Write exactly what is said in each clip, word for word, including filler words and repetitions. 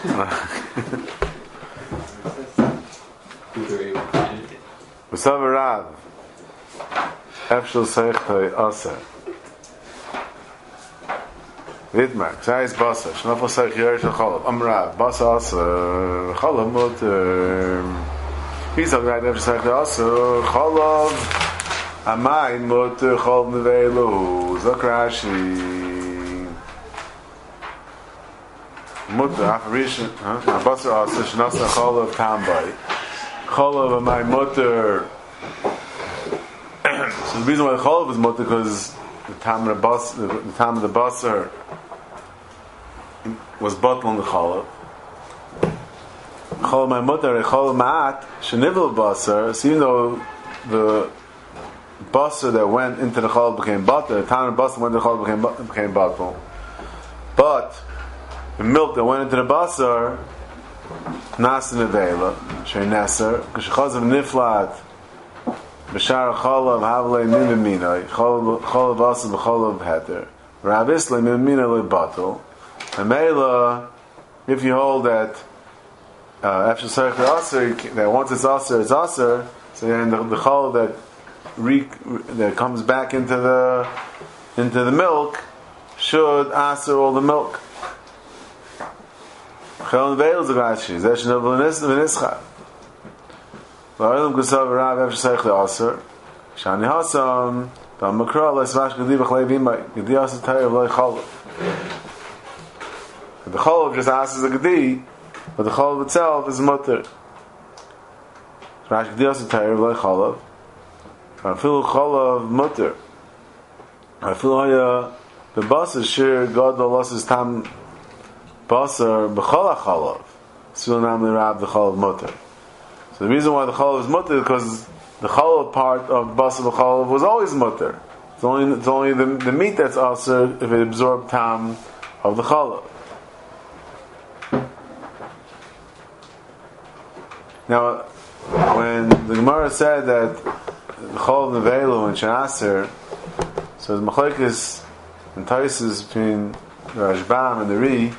V'sav Rav Efshel Seichtoi Aser Vidmark Zayis Basa Shnafel Seich Yer Shel Cholav Am Rav Basa Aser Cholav Muter Yisag Rav Efshel Seichtoi Aser Cholav Amai Muter Cholav Nevelu Zok Rashi Muter Afarishan Basa Aser Shnasa Cholav Tambay Cholav Amai Muter. So the reason why the Cholav is mutter because the time of the bas, the, the time of the basar was bottled on the Cholav. Cholav my mutter, Cholav ma'at shenivel basar. So even though the basar that went into the Cholav became butter, the time of the basar went into the Cholav became became bottled. But the milk that went into the basar, nas nevela, shei neser, k'shechazav niflat. B'shar cholav havlei mimiminoi cholav asa b'cholav heter rabisle mimiminoi batel. And Mela, if you hold that after Seich Aser, that once it's Aser, it's Aser, so then the, the cholav that re, that comes back into the into the milk should Aser all the milk. Chol neveil zagashi zesh neveil v'nischad. V'aylam kusav Rav Efshel Seichtoi Aser Shani Hasam Dam Makra Le'smash Gedi B'chlei V'imai Gedi Aser Tayr V'loi Cholav. The Cholav just asks a Gedi, but the Cholav itself is mutter. Smash Gedi Aser Tayr V'loi Cholav. Afilu Cholav mutter. Afilu Haya the Basar Shir God Losses Tam Basar B'chol HaCholav Sil Namli Rab the Cholav mutter. So the reason why the cholav is mutter is because the cholav part of basar b'cholav was always mutter. It's only it's only the, the meat that's aser if it absorbed tam of the cholav. Now, when the Gemara said that the cholav nevelu and shenaser, so the machlekes and taisis between the Rashbam and the Ri.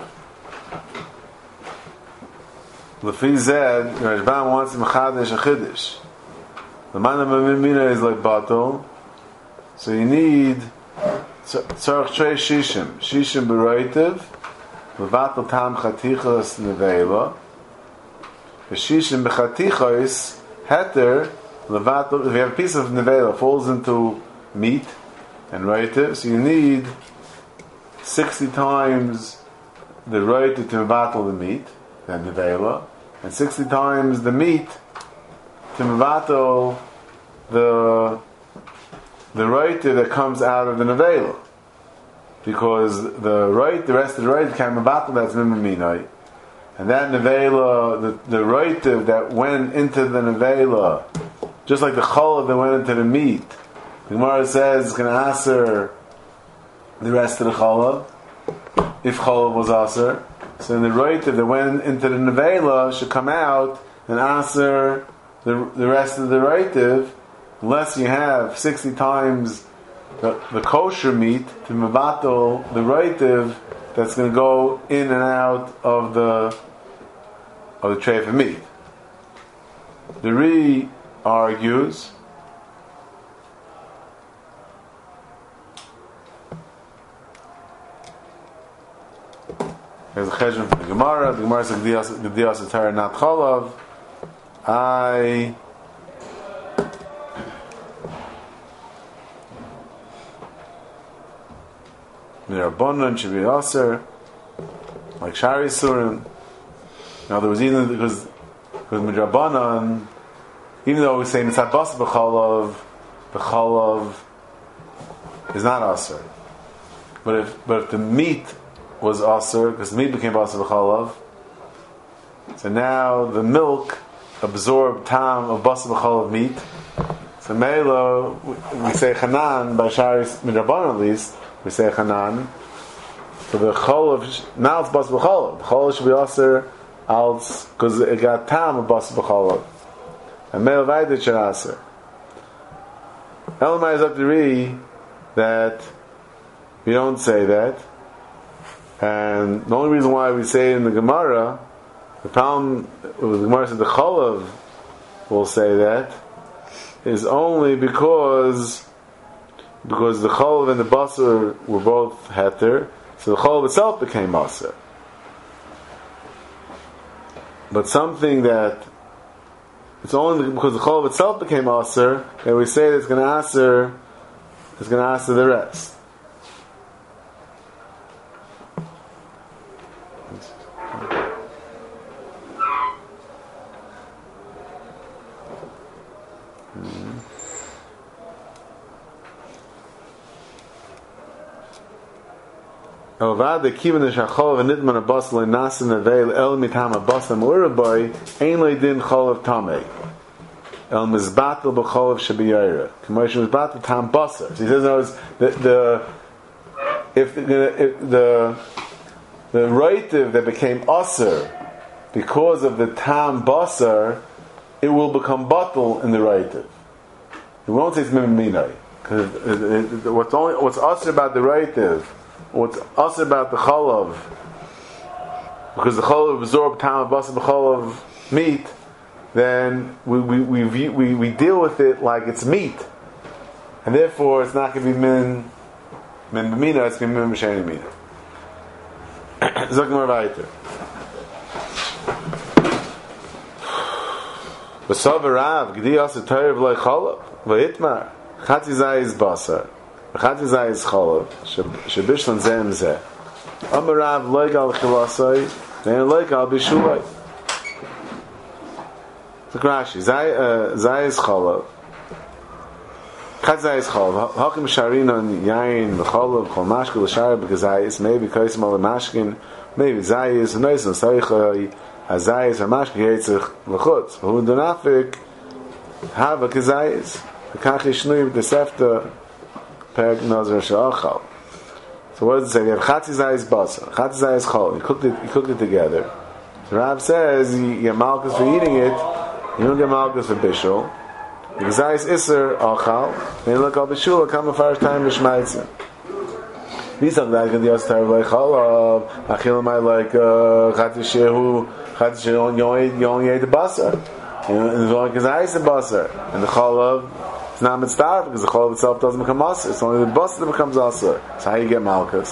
Lefi Zed, Rashbam wants to mechadesh a chiddush. The man of Mimina is like batel, so you need tzarich trei shishim, shishim beroitiv, levatel tam chatichos nevela, shishim bechatichos heter levatel. If you have a piece of nevela falls into meat and roitiv, so you need sixty times the roitiv to mevatel the meat. And nevela, and sixty times the meat to mevatel the the roitiv that comes out of the nevela, because the right, the rest of the roitiv can mevatel that's mimiminoi, and that nevela, the the roitiv that went into the nevela, just like the cholav that went into the meat, the Gemara says it's going to aser the rest of the cholav if cholav was aser. So in the roitiv that went into the nevela should come out and answer the the rest of the roitiv, unless you have sixty times the, the kosher meat to mevatel the roitiv that's going to go in and out of the of the tray of meat. The Ri argues there's a cheshbon from the Gemara. The Gemara says Gedi Aser Tayr not Cholav. I Mirabonon should be Aser like Shari Surim. Now there was even because because Mirabonon, even though we're saying it's Abbas b'Cholav, the Cholav is not Aser. But if but if the meat was aser, because the meat became aser b'cholav. So now the milk absorbed tam of basar b'cholav meat. So Mela, we say chanan by Sharis midrabanan at least. We say chanan. So the cholav now it's basar b'cholav. The cholav should be aser als because it got tam of basar b'cholav. And Mela vaydet should aser. Elamai is up to Ri that we don't say that. And the only reason why we say in the Gemara, the problem with the Gemara said the Cholav will say that, is only because because the Cholav and the Basar were both Heter, so the Cholav itself became Basar. But something that it's only because the Cholav itself became Basar that we say that it's going to answer, it's going to answer the rest. However, the kiven the shachol and nitman abas le nasin aveil el mitam abas amuraboy ein le din chol of tamei el mizbatel b'chol of shabiyayra commotion mizbatel tam basar. So he says, no, the the if the if the the reitiv that became aser because of the tam basar, it will become batel in the reitiv. We won't say it's miminai because what's only what's aser about the reitiv. What's also about the chalav, because the chalav absorbed tam basar b'chalav meat, then we we, we we we deal with it like it's meat, and therefore it's not going to be min min b'mina, it's going to be min b'sheni mina. Zok more weiter. V'sav Rav gdi asa torev loy chalav v'itmar chatzi zayis basar. Chatzi zayis cholav shebishlan zem zeh. Amarav loigal chilasai, then loigal bishulai. So Rashi zayis cholav. Chatzi zayis cholav. Hakim sharinon yain b'cholav chol mashkel l'shar b'gazayis. Maybe kaisim al mashkin. Maybe zayis noisim sarichai. Hazayis hamashkin yitzich l'chutz. Hu donafik hava kazayis. V'kach yishnuim d'sefta. So what does it say? We have chatzi zayis basar, chatzi zayis chol. You cooked it. You cooked it together. So Rav says you get malchus for eating it. You don't get malchus for bishul. The zayis iser achal. Then you look al bishul. Come the first time b'shmaitzim. These are like the yostar like cholav. Achil might like chatzi shehu chatzi shehu. You only ate the basar. And the zayis the basar and the cholav. It's not mitzvah because the cholav itself doesn't become asur. It's only the basar that becomes asur. So how you get malchus?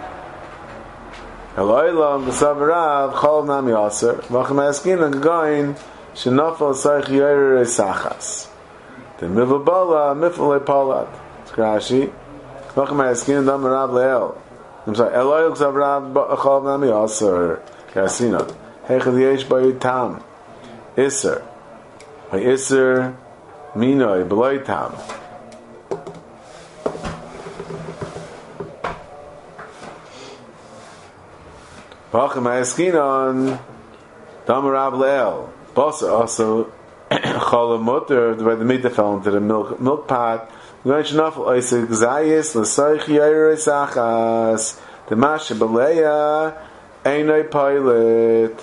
Eloilam v'savarav cholav nami asur. V'achem ha'eskin ha'gayin shenafal sarich yoyer esachas. The mivabala mifalei palat. It's Rashi. V'achem ha'eskin dam rav le'el. I'm sorry. Eloilam v'savarav cholav nami asur. Kasina. Hechad yesh b'yu tam. Iser. Iser. Minoi b'loy tam. V'achem ha'eskinon dam rav le'el. Basa also cholav mutter, where the meat fell into the milk milk pot. Going shenafel oisig zayis l'soich yoyer esachas. The mashe b'leya einoi pilot.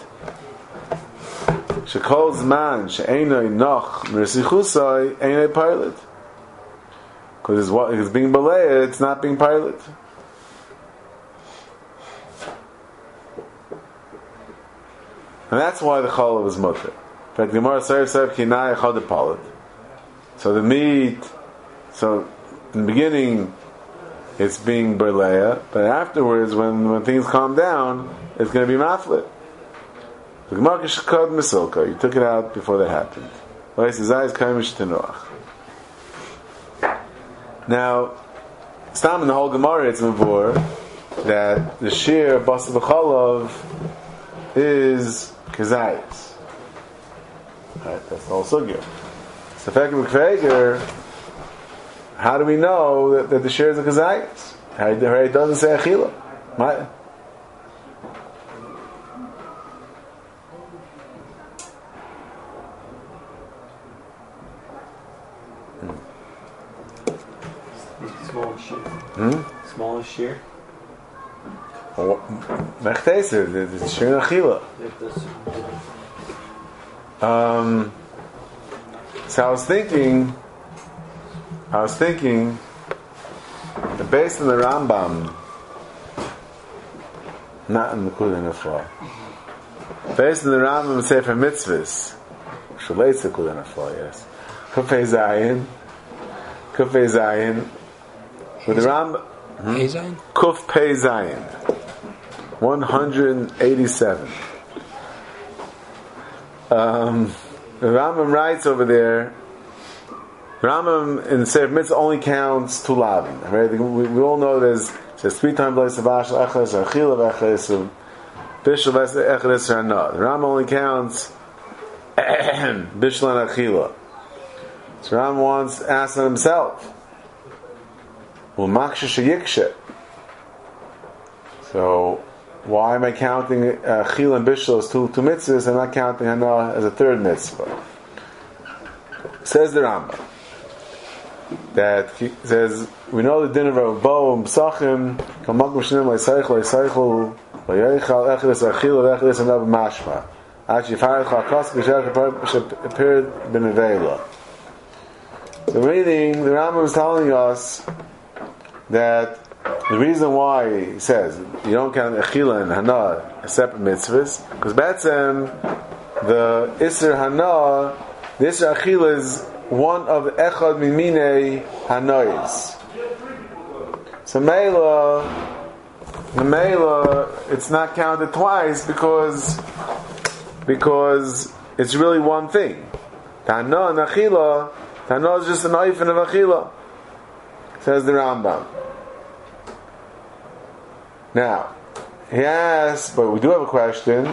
Shekol zman she'enoi noch mersichusai einoi pilot. Because it's, what, it's being beleya, it's not being pilot. And that's why the cholav is mutter. In fact, the Gemara says kinai chad pilot. So the meat, so in the beginning it's being beleya, but afterwards, when, when things calm down, it's going to be maflit. The Gemara shekad misilka. You took it out before that happened. Now, stam in the whole Gemara it's mavur that the shear basar b'cholav is kazayis. Right, that's the whole sugya. So, Fekir, how do we know that, that the shear is a kazayis? It doesn't say achila. My, Smallest shear. Hmm? Smallest shear. Mechteser, the shear achila. Um. So I was thinking, I was thinking, that based on the Rambam, Not in the Nekuda Nafla. Based on the Rambam Sefer Mitzvahs, which relates to Nekuda Nafla, yes. Kufay Zayin, Kufay Zayin, with the Rambam, hmm? Kuf Pei Zayin, one hundred eighty-seven. Um, the Rambam writes over there, Rambam in the Sefer Mitzvah only counts two lavin. Right? We, we all know there's says three times Leisavash Echles or Achila Echles Bishul Echles or not. The Rambam only counts Bishul and Achila. So Rambam wants asks himself, well, Maksha Sheyikshe. So why am I counting Achila and Bishul as two two mitzvahs and not counting Hana as a third mitzvah? Says the Rambam that he says we know the din of Bo and Psachim Kamakum Shnim Leisaychel Leisaychel Leiychal Echles Achila Echles and Ab Mashma Achi Farach HaKos B'Shach appeared B'Nevela. The reading, the Rambam is telling us that the reason why he says you don't count Achila and Hana as separate mitzvahs because Batsem the Isser Hana, the Isser Achila is one of Echad Mimine Hanois. So Mela, the Mela, it's not counted twice because because it's really one thing. Hana and Achila, Hana is just an oifen of Achila, says the Rambam. Now, he asks, but we do have a question.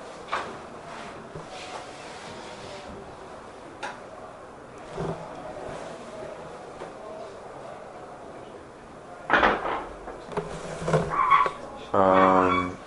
Um,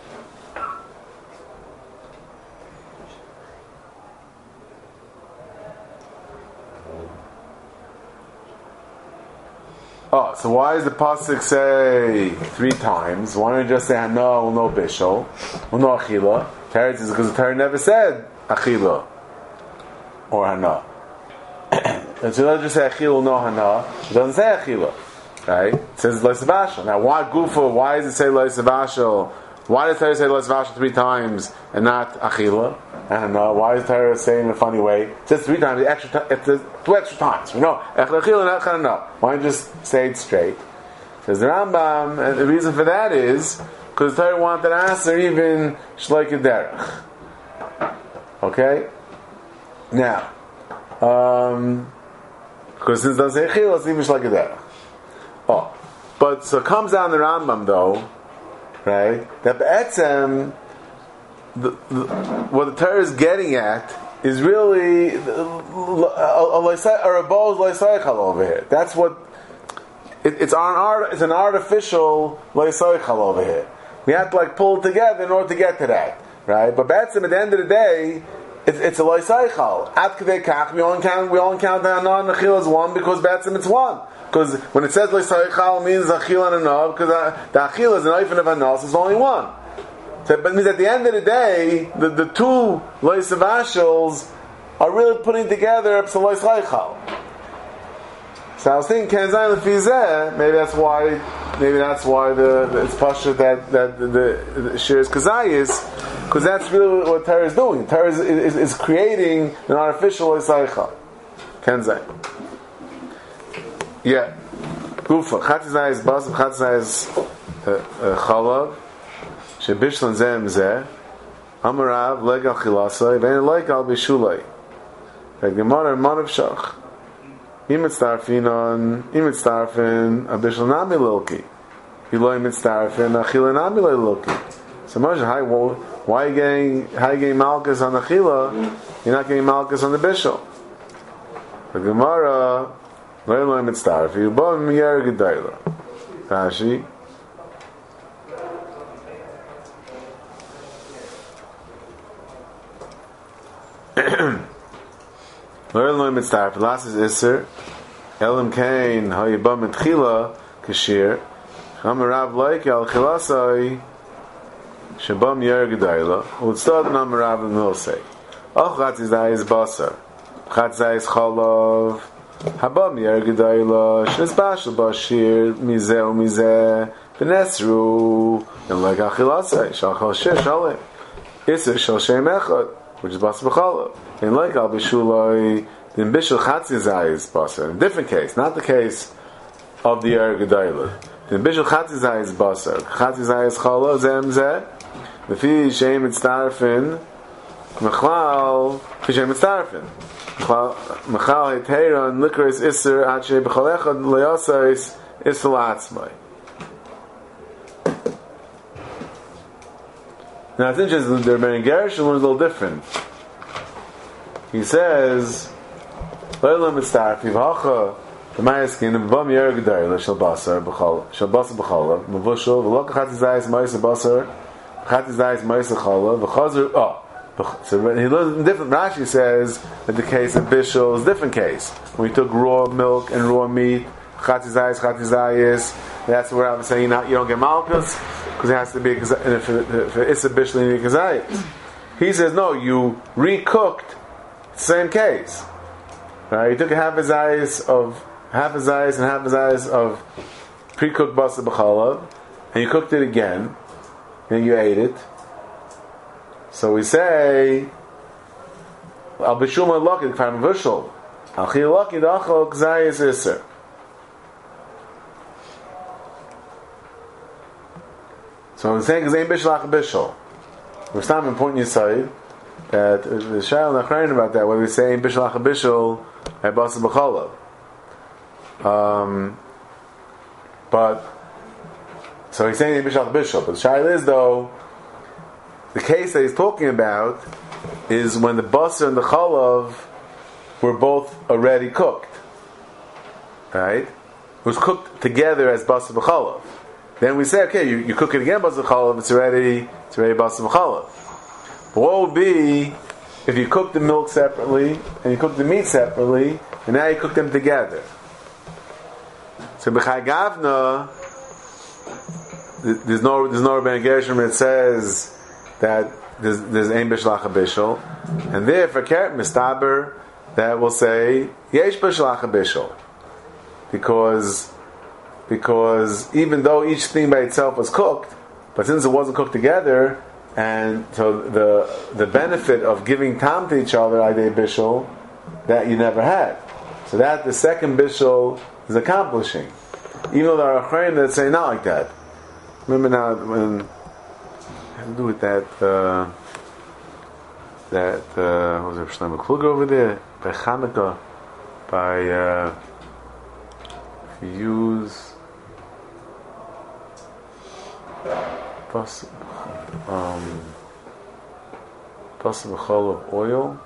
oh, so why does the pasuk say three times? Why don't you just say Hana, no Bishul, no Achila? Teretz is because the Torah never said Achila or Hana. And so let's just say Achila, no Hana. It doesn't say Achila. Right? It says Leisavashal. Now, why Gufa? Why does it say Leisavashal? Why does Torah say Leisavashal three times and not Achila? I don't know. Why is Torah saying in a funny way? It says three times. The extra, t- it's two extra times. We know Achila and Achila. Why don't you just say it straight? It says the Rambam, and the reason for that is because Torah wanted to answer even Shleik Derech. Okay. Now, um, because since it doesn't say Achila, it's even Shleik Derech. Oh, but so it comes down the Rambam though, right? That Be'etzem, the, the, what the Torah is getting at is really a, a, a, a Rebbe's Leisaychal over here. That's what it, it's an art. It's an artificial Leisaychal over here. We have to like pull it together in order to get to that, right? But Be'etzem, at the end of the day, it's, it's a Leisaychal. At K'vei Kach, we only count we only count the Hana and Achila as one because Be'etzem it's one. Because when it says Leisaychal, it means Achila and Hana, because the Achila is an oifen of Hana, so it's only one. So, but it means at the end of the day, the, the two Leisavashals are really putting together a Leisaychal. So I was thinking, Kenzayin Lefizeh, maybe that's why, maybe that's why the, the it's Pasha that, that the, the, the Shir is Kazayis, because that's really what Torah is doing. Torah is, is, is creating an artificial Leisaychal. Kenzayin. Yeah. Gufa. Chatzai is Basab, Chatzai is Chalav, Shebishlan Zem Zeh, Amarav, Legal Chilasai, Vein Legal Bishulai. The Gemara Manav Shach. Imet Starfin, Imet Starfin, Abishlan Nami Lilki. Eloi Imet Starfin, Achila Nami Lilki. So, Moshe, why are you getting, how are you getting Malchus on Achila? You're not getting Malchus on the Bishul. The Gemara, Loi Loi Imet Starfin, Bo Miyer Gedayla. Rashi. Loi Loi Imet Starfin, last is Isser. Elam Kain, Hayibam et Chila, Kashir. Amarav Leike al Chilasai, Shabam Yer Gedayla. Utzad Amarav and Milsei. Och Chatzai is Basar. Chatzai is Chalav. Habam Yer Gedayla. Shnes Bashal Bashir. Mizeh Mizeh. Benesru. And like Achilasei, Shachal Sheh Shalem. Isser Shal Shem Echad, which is Basar B'Chalav. And like Al Bishulai, the Bishul Chatzizai is Basar. In a different case, not the case of the Yer Gedayla. The Bishul Chatzizai is Basar. Chatzizai is Chala, Zem Zeh. The Fi Shem Mitztarfin, Mechlal, Fi Shem Mitztarfin. Mechal Heteira and Likris Isser Ache B'Chal Echad Le'asais Isser La'atzmai. Now it's interesting, the Rebbeinu Gershon is a little different. He says, Leilam Mitztarf, Yivhacha, the Mayaskin, and Bam Yer Gedayla, Shal Basar, Shal Basar B'Chalav, Mavushal, V'lok Chatizayis Ma'isa Basar, Chatizayis Ma'isa Chalav, V'chazir, oh, so he learns in different. Rashi says that the case of Bishul is a different case. When he took raw milk and raw meat, Chatizayis, Chatizayis, that's where I'm saying you don't get Malkus, because it has to be for Issa Bishul and Kazayis. He says, no, you recooked, same case. Right? You took a half a zayis of half a zayis and half a zayis of pre-cooked basar b'chalav, and you cooked it again, and you ate it. So we say, Al bishul ma'laki k'far m'vushal, Al chilaki d'achal k'zayis iser. So we're saying k'zayin bishul ach bishul. We're stopping pointing aside that the Shayla not crying about that, whether we say bishul ach bishul at basar b'chalav. Um, but so he's saying bishul ach bishul. But the Shayla is though, the case that he's talking about is when the basar and the chalav were both already cooked. Right? It was cooked together as basar b'chalav. Then we say, okay, you, you cook it again basar b'chalav, it's already it's already basar b'chalav. But what would be if you cook the milk separately and you cook the meat separately, and now you cook them together? So b'chai gavna, there's no there's no Rebbeinu Gershon that says that there's there's ein bishul ach bishul, and there for keret mistaber that will say yesh bishul ach bishul, because because even though each thing by itself was cooked, but since it wasn't cooked together, and so the the benefit of giving tam to each other idei bishul that you never had, so that the second bishul is accomplishing, even though there are achreim that say not like that. Remember now when. Had to do with that uh, that uh, what was it Shlomo Kluger over there by Chanukah by uh, if you use bas um basar b'chalav of oil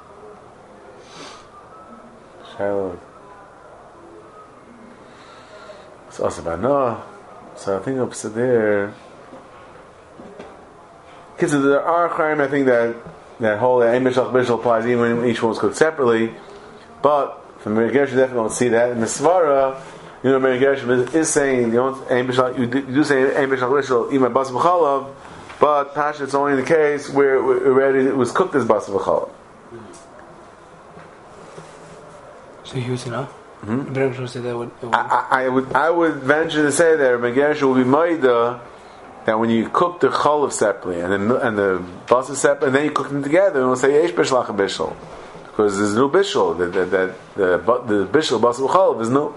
Shiloh it's also by Noah, so I think up to there. Because there are chaim, I think that that whole ein bishul ach bishul applies even when each one was cooked separately. But from Rebbeinu Gershon, definitely don't see that. In the Svara, you know, Rebbeinu Gershon is, is saying you don't ein bishul, you do, you do say ein bishul ach bishul even by basar b'chalav, but pasha it's only in the case where it already it was cooked as basar b'chalav. So you use enough. Mm-hmm. Rebbeinu Gershon said that would. I, I, I would I would venture to say that Rebbeinu Gershon will be maida. That when you cook the chalav separately and the and the basar separately, and then you cook them together, and we'll say yesh bishul ach bishul, because there's no bishul. That that the the bishul basar chalav is no.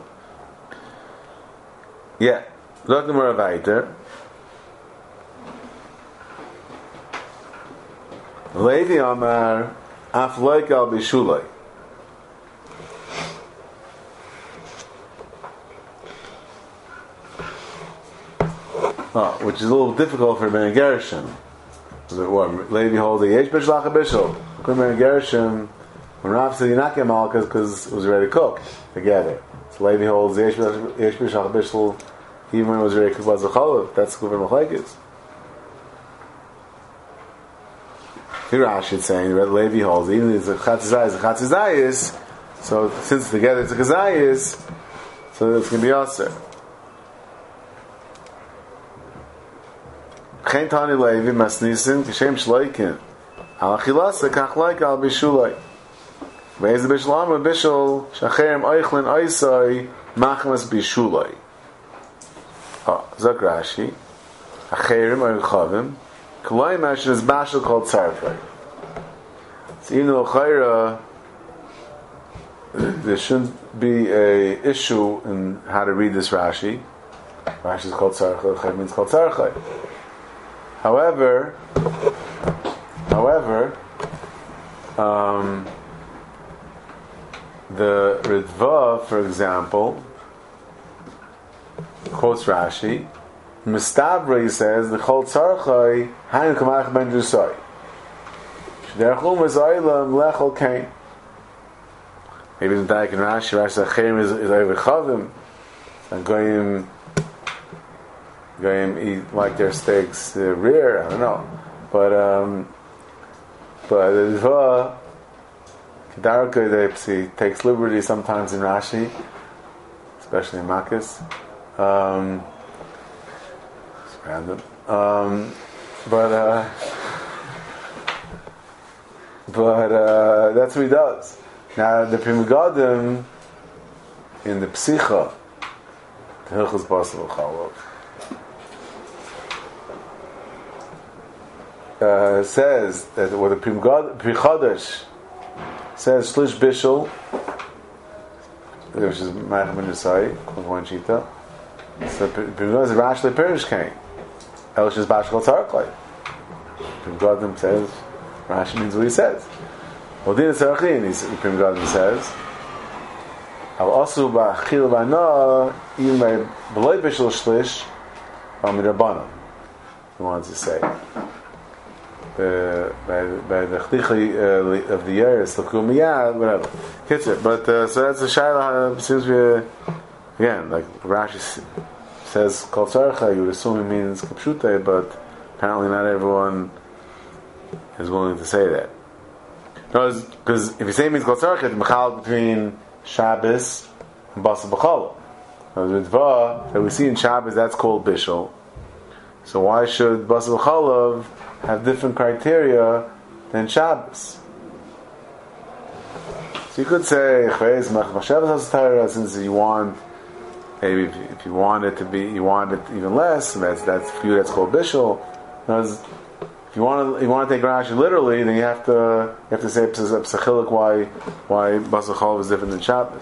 Yeah, look more weiter. Levi Amar af like al bishulai. Oh, which is a little difficult for Rebbeinu Gershon. What Levi holds a yesh bishul ach bishul. Rebbeinu Gershon, when Rav said you're not getting malchus because it was already cooked together. So Levi holds yesh bishul ach bishul even when it was already cooked by zechalav. That's good for machlekes. Here Rashi is saying that Levi holds even if it's a chatzizayis, a chatzizayis. So since together it's a kazayis, so it's going to be aser. Chen tani Levi masnisin kishem shleikin al achilasa kach like al bishulai ve'ez bishul amar bishul shacherem oichlin oisai machmas bishulai. Oh, Zok Rashi acherim or chavim, Kaloi Mashin is Bashal called Tzarfai. So even though Chayra, there shouldn't be a issue in how to read this Rashi. Rashi is called Tzarchai, Chayra means called Tzarchai. However, however, um, the Ritva, for example, quotes Rashi. Mistabra says the Chol Tzarchai Hayin Kamach Ben Drusai. Shderchum is Oilam Lechol Kain. Maybe in Daik and Rashi, Rashi Acherim is is over Chavim, and Goyim Goyim eat like their steaks uh, rare. I don't know, but um, but the Dva Kedarka he takes liberty sometimes in Rashi, especially in Makis. Um, Random, um, but uh, but uh, that's what he does. Now the Pri Megadim in the Psicha, the Hilchos Basar Chalav, uh, says that what the Pri Megadim, Pri Chodesh says Shlish Bishul, which is Ma'ach Ben Yisai, one shita. So Pri Megadim is Rashi Perish Kain. Elish is Bashal Tzarchai. Pri Megadim says, Rashi means what he says. Well, Din Tzarchin, Pri Megadim says, Al Asu Ba'achil V'ana, even by B'loi Bishal Shlish, Al Midrabanan. He wants to say. Uh, by, by the Chticha uh, of the years, L'ku Miyad, whatever. Kitzer. But, uh, so that's the Shaila, uh, seems to be, again, like Rashi says Kol Tzarchai, you would assume it means Kapshute, but apparently not everyone is willing to say that. Because if you say it means Kol Tzarchai, it's Mechal between Shabbos and Basar B'Chala. The Dva that we see in Shabbos, that's called Bishul. So why should Basar B'Chalav have different criteria than Shabbos? So you could say since you want, maybe if, if you want it to be, you want it even less, and that's that's for you that's called Bishul. Because if you want to, you want to take Rashi literally, then you have to you have to say Psachilik why why Basar B'Chalav is different than Shabbos.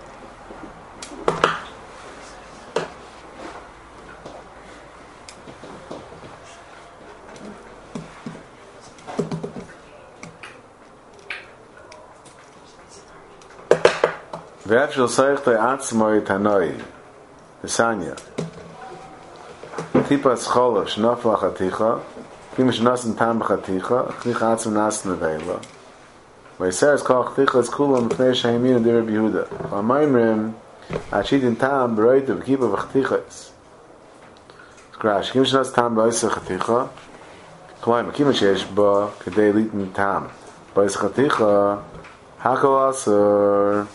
V'efshel seichte atzmoi tanoi V'sanya Tipas cholav shnafla chaticha Kim shnasen tam b'chaticha Chticha atzm nas nevela V'yiseres kol chticha es kulam M'pnei shahimina di Rabbi Yehuda V'amayimrim Achidin tam b'roitu v'kipa v'chtichas Skrash Kim shnas tam b'oisa chaticha K'layim Kim shesh ba K'dei litin tam B'oisa chaticha Hakol asur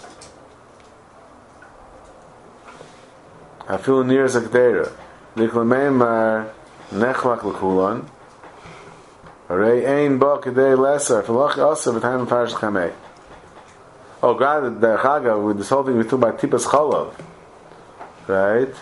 I feel near as a Gdera. Liklameimar nechlak l'kulan. Arei ein ba k'dei lesser. Filach asa v'tayim farish chamei. Oh, God, the Chaga, with this whole thing we talk about Tipas Chalav. Right?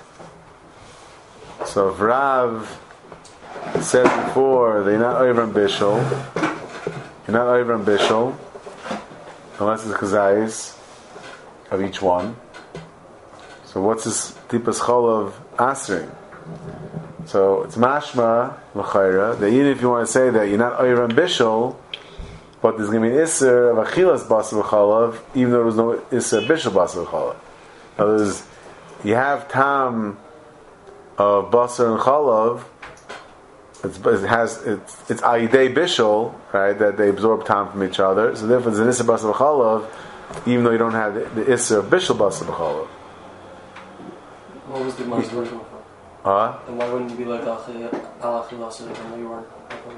So if Rav said before that you're not over on Bishul, you're not over on Bishul, unless it's Chazayis of each one. So what's this Tipas Cholav answering? So it's mashma l'chayra that even if you want to say that you're not oyram bishul, but there's going to be an isser of achilas basar v'chalav, even though there's no isser bishul basar v'chalav. In other words, you have tam of basar and chalav. It's, it has it's it's ayidei bishul, right? That they absorb tam from each other. So therefore, there's an isser basar v'chalav, even though you don't have the, the isser of bishul basar v'chalav. What was the most original for? Huh? Then why wouldn't it be like Al-Achilas even though you weren't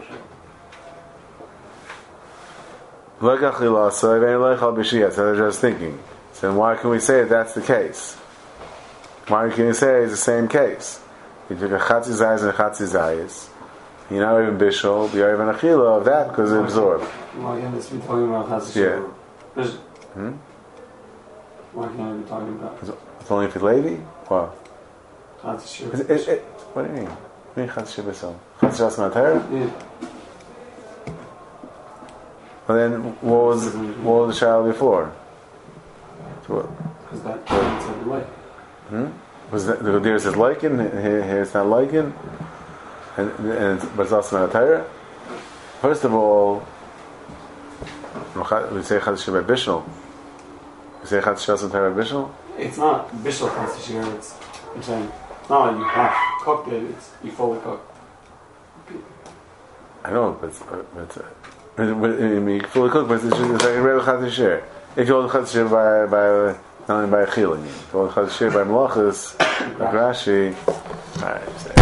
Like Achilasa, I like Al-Bishiyah, that's what I was thinking. So then why can we say that's the case? Why can you say it's the same case? You took a Chatzi Zayis and a Chatzi Zayis. You're not even Bishul, you're even Achila of that because they absorb. Why can't this be talking about Chatzi Yeah. Shur? Hmm? Why can't I be talking about It's only for Levi? What? Chatzi Shur? It, it, it, what do you mean? Me Chatz Shibasam. Chatz Shibasam Atayra? Yeah. And then what was what was the child before? So what? Because that that's the way. Hmm? Was that the there says liken? Here, here it's not liken, and and but it's also not a Torah. First of all, we say Chatz Shibasam Bishul. We say Chatz Shibasam Torah Bishul. It's not bishul constitution. It's I'm saying it's not like you half cooked it. It's you fully cooked. I know, but but. Uh, I mean, fully cooked, but it's just it's like a regular Chatz Shir. If you hold Chatz Shir by by not only by a chilim, if you hold Chatz Shir by malachas, like Rashi, alright.